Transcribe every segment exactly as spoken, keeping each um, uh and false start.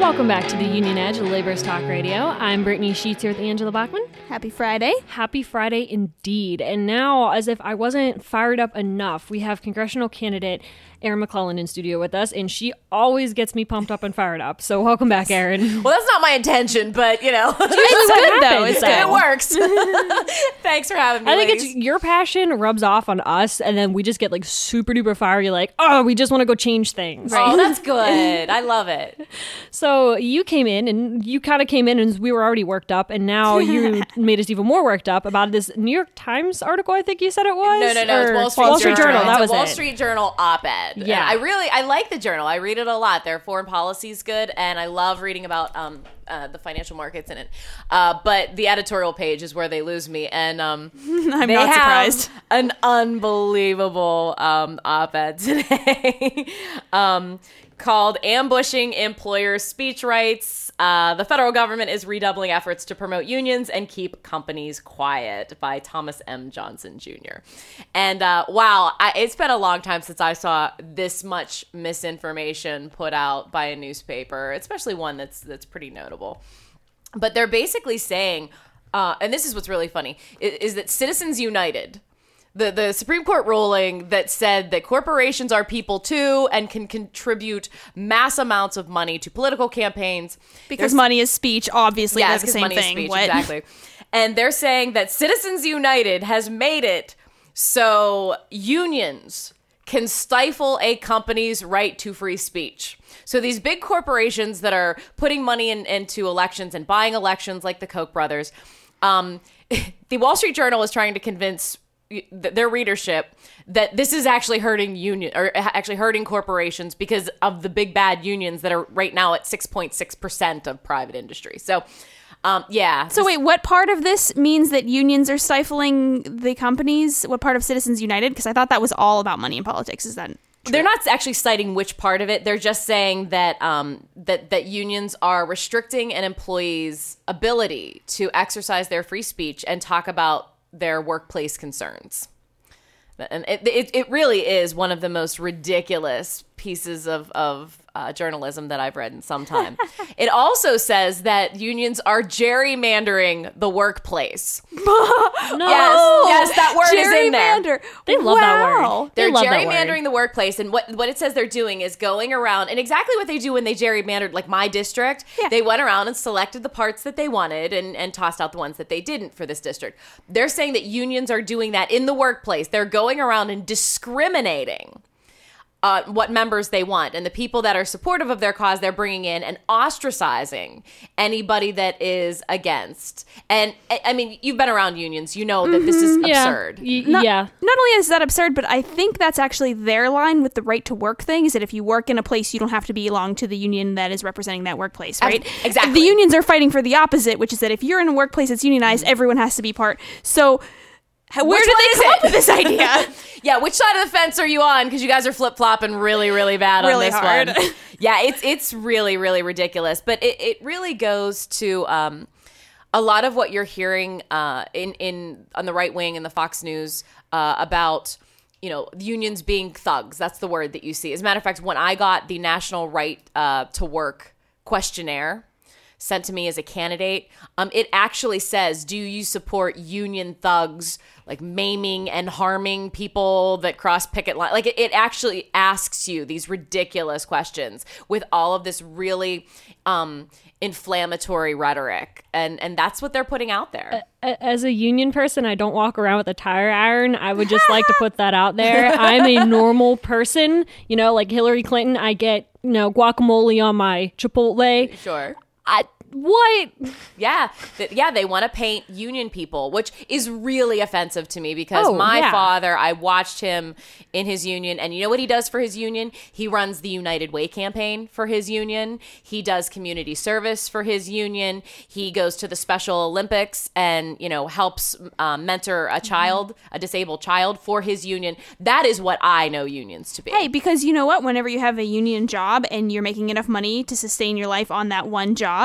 Welcome back to the Union Edge, Labor's Talk Radio. I'm Brittany Sheets here with Angela Bachman. Happy Friday. Happy Friday indeed. And now, as if I wasn't fired up enough, we have congressional candidate Erin McClellan in studio with us, and she always gets me pumped up and fired up. So welcome back, Erin. Well, that's not my intention, but, you know. It's good, though. It's good. It works. Thanks for having me, I think ladies. it's your passion rubs off on us, and then we just get like super duper fiery, like, oh, we just want to go change things. Oh, that's good. I love it. So you came in, and you kind of came in, and we were already worked up, and now you made us even more worked up about this New York Times article, I think you said it was? No, no, no. It's Or Wall Street, Wall Street Journal. Journal. That It's was a Wall it. Street Journal op-ed. Yeah. And I really, I like the Journal. I read it a lot. Their foreign policy is good, and I love reading about um, uh, the financial markets in it. Uh, but the editorial page is where they lose me, and um, I'm they not have surprised. an unbelievable um, op-ed today um, called "Ambushing Employers' Speech Rights." Uh, the federal government is redoubling efforts to promote unions and keep companies quiet, by Thomas M. Johnson Junior And uh, wow, I, it's been a long time since I saw this much misinformation put out by a newspaper, especially one that's that's pretty notable. But they're basically saying, uh, and this is what's really funny, is, is that Citizens United, The the Supreme Court ruling that said that corporations are people too and can contribute mass amounts of money to political campaigns. Because money is speech, obviously. Yeah, That's the because same money is thing. speech, What? exactly. And they're saying that Citizens United has made it so unions can stifle a company's right to free speech. So these big corporations that are putting money in, into elections and buying elections, like the Koch brothers, um, the Wall Street Journal is trying to convince their readership that this is actually hurting union or actually hurting corporations because of the big bad unions that are right now at six point six percent of private industry. So, um, yeah. So wait, what part of this means that unions are stifling the companies? What part of Citizens United? Because I thought that was all about money in politics. Is that true? They're not actually citing which part of it. They're just saying that um, that that unions are restricting an employee's ability to exercise their free speech and talk about their workplace concerns. And it, it it really is one of the most ridiculous pieces of, of uh, journalism that I've read in some time. It also says that unions are gerrymandering the workplace. No. Yes, yes, that word is in there. Gerrymander. They love wow. that word. They They're love that gerrymandering word. the workplace, and what what it says they're doing is going around, and exactly what they do when they gerrymandered, like my district, Yeah. they went around and selected the parts that they wanted and, and tossed out the ones that they didn't for this district. They're saying that unions are doing that in the workplace. They're going around and discriminating Uh, what members they want, and the people that are supportive of their cause they're bringing in, and ostracizing anybody that is against. And I I mean, you've been around unions, you know that this is Yeah. absurd. Y- Not, yeah. not only is that absurd, but I think that's actually their line with the right to work thing, is that if you work in a place, you don't have to belong to the union that is representing that workplace, right? Exactly. The unions are fighting for the opposite, which is that if you're in a workplace that's unionized, everyone has to be part. So how- where Which did one they is come it? up with this idea? Yeah, which side of the fence are you on? Because you guys are flip flopping really, really bad Really on this hard. one. Yeah, it's it's really, really ridiculous. But it, it really goes to um, a lot of what you're hearing uh, in in on the right wing and the Fox News uh, about, you know, unions being thugs. That's the word that you see. As a matter of fact, when I got the National Right uh, to Work questionnaire sent to me as a candidate, um, it actually says, do you support union thugs, like maiming and harming people that cross picket line? Like, it, it actually asks you these ridiculous questions with all of this really um, inflammatory rhetoric. And, and that's what they're putting out there. As a union person, I don't walk around with a tire iron. I would just like to put that out there. I'm a normal person. You know, like Hillary Clinton, I get, you know, guacamole on my Chipotle. Sure. I, what? Yeah. Th- yeah, they want to paint union people, which is really offensive to me because Oh, my yeah. father, I watched him in his union, and you know what he does for his union? He runs the United Way campaign for his union. He does community service for his union. He goes to the Special Olympics and, you know, helps um, mentor a child, a disabled child for his union. That is what I know unions to be. Hey, because you know what? Whenever you have a union job and you're making enough money to sustain your life on that one job, and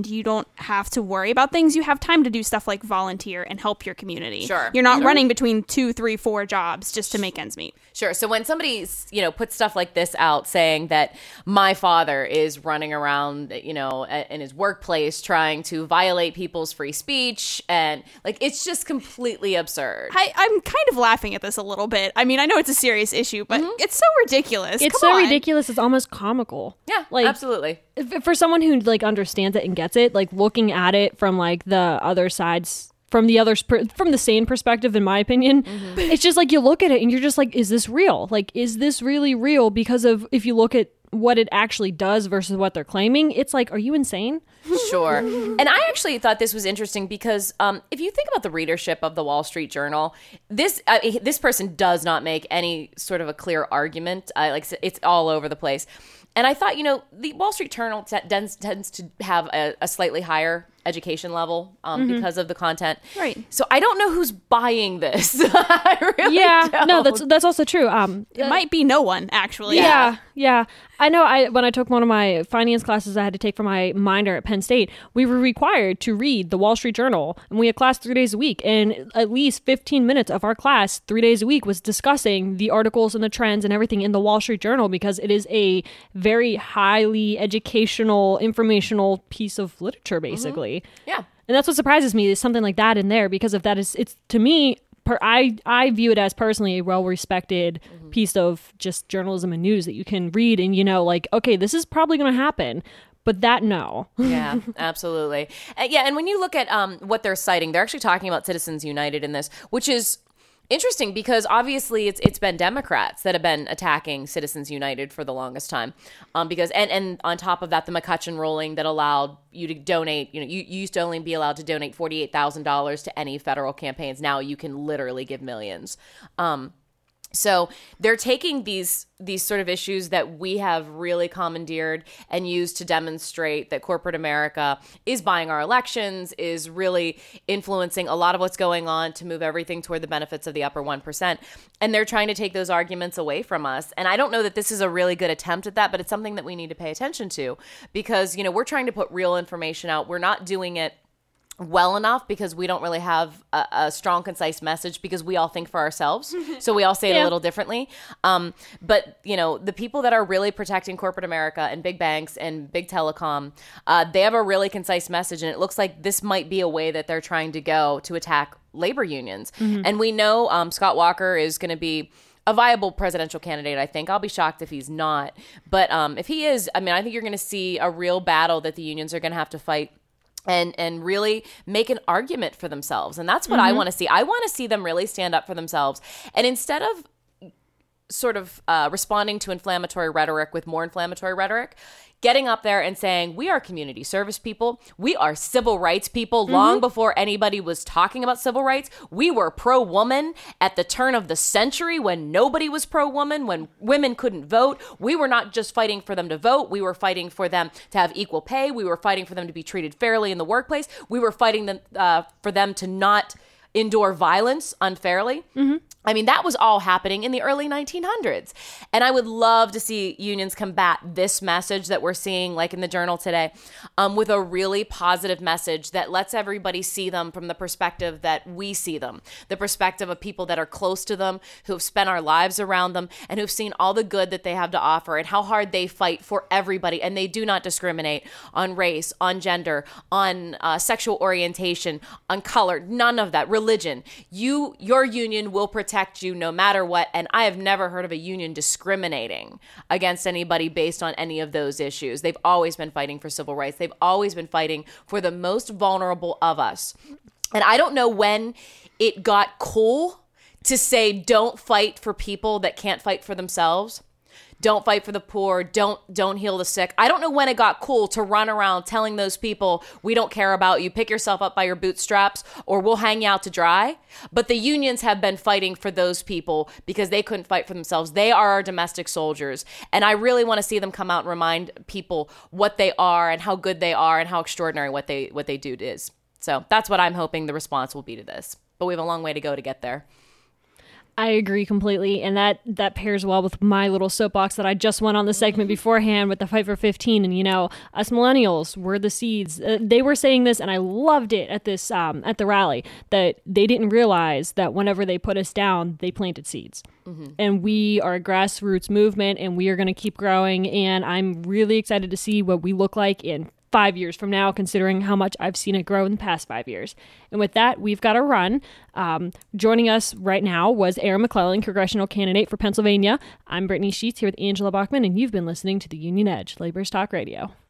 and you don't have to worry about things. You have time to do stuff like volunteer and help your community. Sure. You're not Sure. running between two, three, four jobs just to make ends meet. Sure. So when somebody, you know, puts stuff like this out saying that my father is running around, you know, in his workplace trying to violate people's free speech, and like, it's just completely absurd. I, I'm kind of laughing at this a little bit. I mean, I know it's a serious issue, but Mm-hmm. it's so ridiculous. It's Come so on. ridiculous. It's almost comical. Yeah, like absolutely. if- for someone who like understands it and gets it, like looking at it from like the other side's from the other sp- from the sane perspective, in my opinion, Mm-hmm. it's just like you look at it and you're just like, is this real? Like, is this really real? Because of if you look at what it actually does versus what they're claiming, it's like, are you insane? Sure. And I actually thought this was interesting because um, if you think about the readership of the Wall Street Journal, this uh, this person does not make any sort of a clear argument. Uh, like it's all over the place. And I thought, you know, the Wall Street Journal t- tends, tends to have a, a slightly higher education level um, Mm-hmm. because of the content. Right. So I don't know who's buying this. I really Yeah, don't. no, that's that's also true. Um, It might be no one, actually. Yeah, yeah. I know. I when I took one of my finance classes I had to take for my minor at Penn State, we were required to read the Wall Street Journal, and we had class three days a week. And at least fifteen minutes of our class, three days a week, was discussing the articles and the trends and everything in the Wall Street Journal because it is a very highly educational, informational piece of literature, basically. Yeah. And that's what surprises me is something like that in there because of that is it's to me. Per, I, I view it as personally a well-respected Mm-hmm. piece of just journalism and news that you can read and you know like, okay, this is probably going to happen, but that no. Yeah, absolutely. Uh, yeah, and when you look at um, what they're citing, they're actually talking about Citizens United in this, which is interesting because obviously it's it's been Democrats that have been attacking Citizens United for the longest time. Um, because and, and on top of that, the McCutcheon ruling that allowed you to donate, you know, you, you used to only be allowed to donate forty-eight thousand dollars to any federal campaigns. Now you can literally give millions. Um, So they're taking these these sort of issues that we have really commandeered and used to demonstrate that corporate America is buying our elections, is really influencing a lot of what's going on to move everything toward the benefits of the upper one percent. And they're trying to take those arguments away from us. And I don't know that this is a really good attempt at that, but it's something that we need to pay attention to because, you know, we're trying to put real information out. We're not doing it well enough because we don't really have a, a strong, concise message because we all think for ourselves. So we all say it Yeah. a little differently. Um, but, you know, the people that are really protecting corporate America and big banks and big telecom, uh, they have a really concise message. And it looks like this might be a way that they're trying to go to attack labor unions. Mm-hmm. And we know um, Scott Walker is going to be a viable presidential candidate, I think. I'll be shocked if he's not. But um, if he is, I mean, I think you're going to see a real battle that the unions are going to have to fight and and really make an argument for themselves. And that's what mm-hmm. I want to see. I want to see them really stand up for themselves. And instead of sort of uh, responding to inflammatory rhetoric with more inflammatory rhetoric, getting up there and saying, we are community service people. We are civil rights people. Mm-hmm. Long before anybody was talking about civil rights, we were pro-woman at the turn of the century when nobody was pro-woman, when women couldn't vote. We were not just fighting for them to vote. We were fighting for them to have equal pay. We were fighting for them to be treated fairly in the workplace. We were fighting them, uh, for them to not endure violence unfairly. Mm-hmm. I mean, that was all happening in the early nineteen hundreds. And I would love to see unions combat this message that we're seeing, like in the Journal today, um, with a really positive message that lets everybody see them from the perspective that we see them, the perspective of people that are close to them, who have spent our lives around them, and who've seen all the good that they have to offer and how hard they fight for everybody. And they do not discriminate on race, on gender, on uh, sexual orientation, on color, none of that, religion. You, your union will protect protect you no matter what. And I have never heard of a union discriminating against anybody based on any of those issues. They've always been fighting for civil rights. They've always been fighting for the most vulnerable of us. And I don't know when it got cool to say, don't fight for people that can't fight for themselves. Don't fight for the poor. Don't don't heal the sick. I don't know when it got cool to run around telling those people, we don't care about you. Pick yourself up by your bootstraps or we'll hang you out to dry. But the unions have been fighting for those people because they couldn't fight for themselves. They are our domestic soldiers. And I really want to see them come out and remind people what they are and how good they are and how extraordinary what they what they do is. So that's what I'm hoping the response will be to this. But we have a long way to go to get there. I agree completely, and that that pairs well with my little soapbox that I just went on the segment beforehand with the Fight for fifteen. And you know, us millennials, we're the seeds. Uh, they were saying this, and I loved it at this um, at the rally, that they didn't realize that whenever they put us down, they planted seeds. Mm-hmm. And we are a grassroots movement, and we are going to keep growing. And I'm really excited to see what we look like in five years from now, considering how much I've seen it grow in the past five years. And with that, we've got to run. Um, joining us right now was Erin McClellan, congressional candidate for Pennsylvania. I'm Brittany Sheets here with Angela Bachman, and you've been listening to The Union Edge, Labor's Talk Radio.